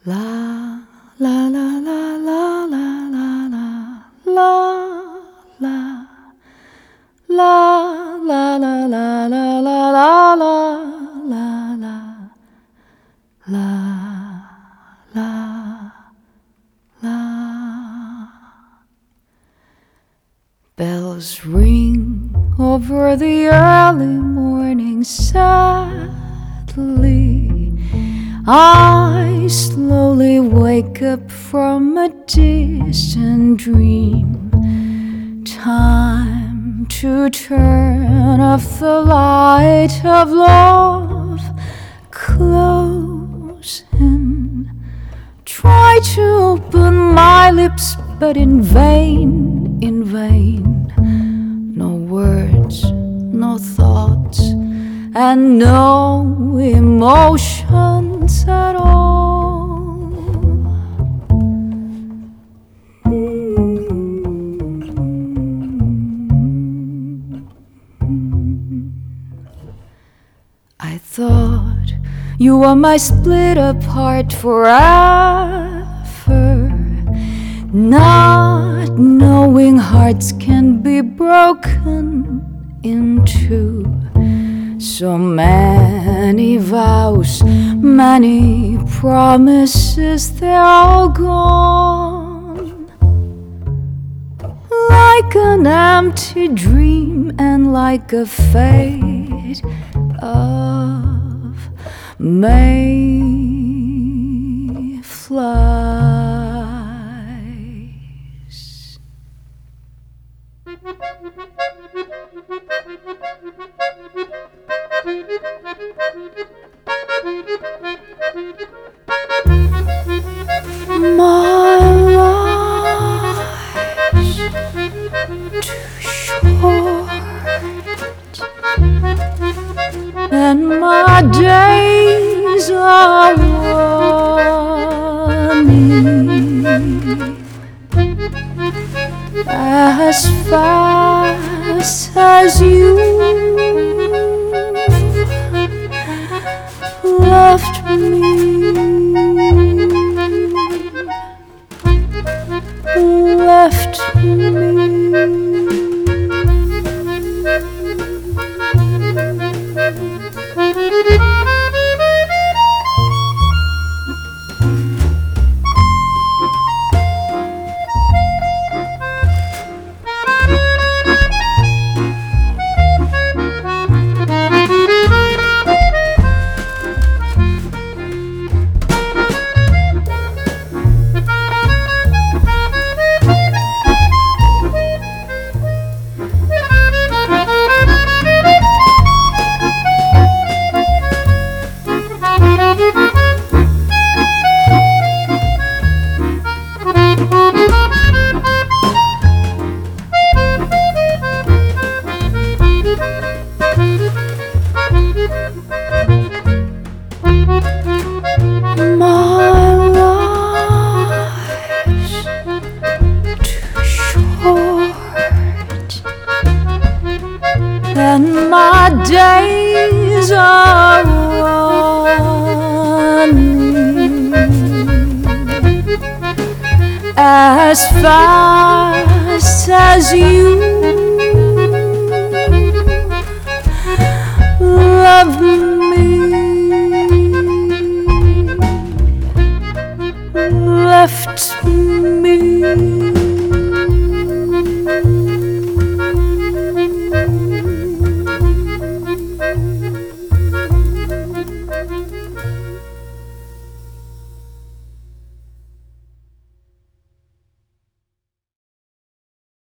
La la la la la la la la la la la la la la la la la la la la. Bells ring over the early morning sadly. I slowly wake up from a distant dream. Time to turn off the light of love. Close in. Try to open my lips, but in vain, in vain. No words, no thoughts, and no emotions at all. I thought you were my split apart forever, not knowing hearts can be broken into. So many vows, many promises, they're all gone. Like an empty dream and like a fate of mayflies. My life's too short, and my days are running as fast as you left me, left me. And my days are running as fast as you love me.